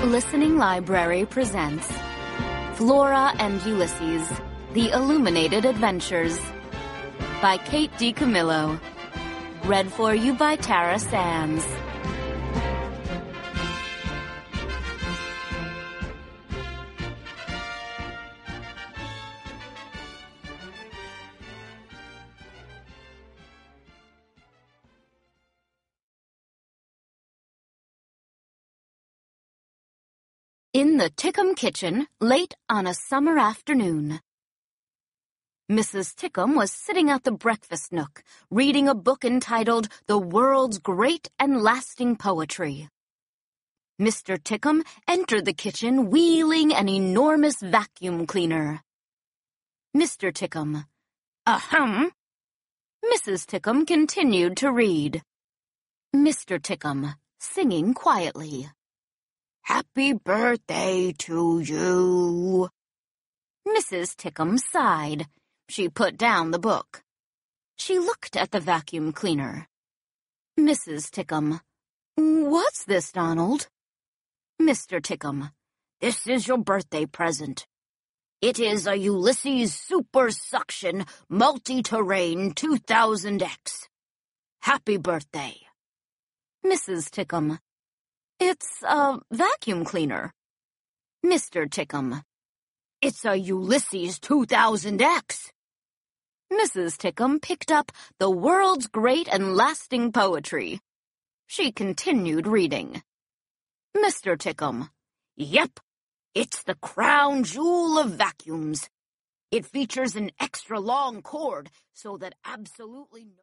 Listening Library presents Flora and Ulysses, The Illuminated Adventures by Kate DiCamillo. Read for you by Tara Sands. In the Tickum kitchen, late on a summer afternoon. Mrs. Tickum was sitting at the breakfast nook, reading a book entitled The World's Great and Lasting Poetry. Mr. Tickum entered the kitchen wheeling an enormous vacuum cleaner. Mr. Tickum, ahem. Mrs. Tickum continued to read. Mr. Tickum, singing quietly. Happy birthday to you. Mrs. Tickum sighed. She put down the book. She looked at the vacuum cleaner. Mrs. Tickum, what's this, Donald? Mr. Tickum, this is your birthday present. It is a Ulysses Super Suction Multi-Terrain 2000X. Happy birthday. Mrs. Tickum, it's a vacuum cleaner. Mr. Tickum, it's a Ulysses 2000X. Mrs. Tickum picked up The World's Great and Lasting Poetry. She continued reading. Mr. Tickum, yep, it's the crown jewel of vacuums. It features an extra long cord so that absolutely no